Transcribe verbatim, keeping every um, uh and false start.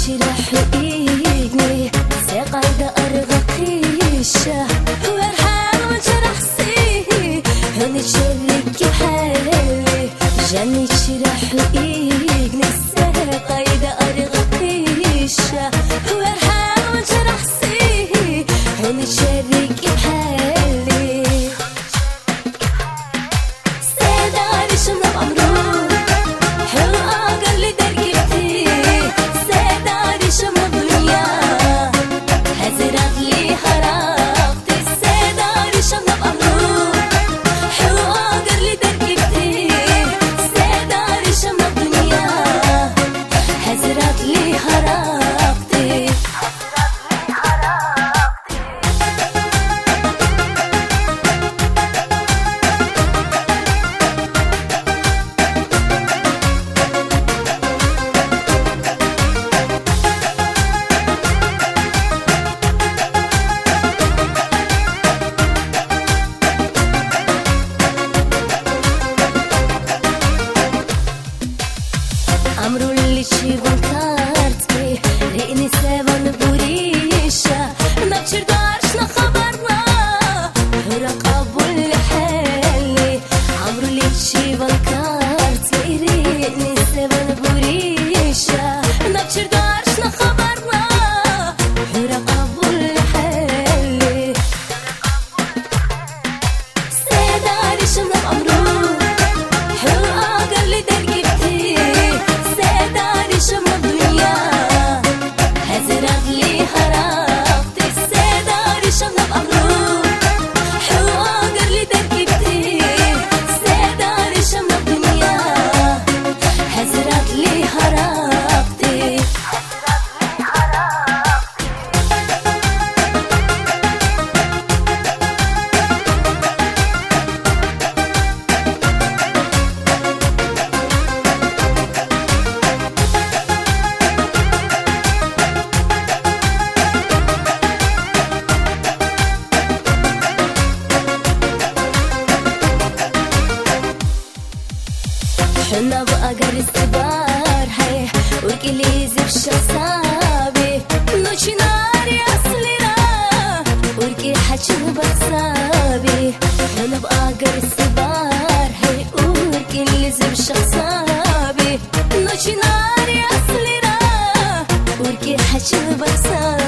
نشرح إيدني ساقعد أرغقيشة وارحال وجرح سيه هنشلك حالي جاني تشرح إيدني ساقعد أرغقيشة وارحال وجرح سيه هنشلك حالي سيدة عرشنا بعمرو حلو أقل درجتي سيدة عرشنا الدنيا هزرق لي حرقتي سيدة عرشنا بعمرو حلو أقل درجتي سيدة عرشنا الدنيا هزرق لي حرقتي عمرو اللي تشيفون كارتي ريني سيفون بوريشة ما تشردارش نخبرنا رقابو اللي حالي عمرو اللي تشيفون كارتي ريني سيفون بوريشة ما تشردارش نخبرنا رقابو اللي حالي سيدة عريشة عمرو حلو أقل درجتي سيدة عريشة الدنيا هزرق لي حرقتي سيدة عريشة بعمرو حلو أقل درجتي سيدة عريشة الدنيا هزرق لي حرقتي حنا بأجر السبار هاي وركليزي بشصابي نوشي ناري أصلنا وركي حجم بصابي حنا بأجر السبار هاي وركليزي بشصابي نوشي ناري أصلنا وركي حجم بصابي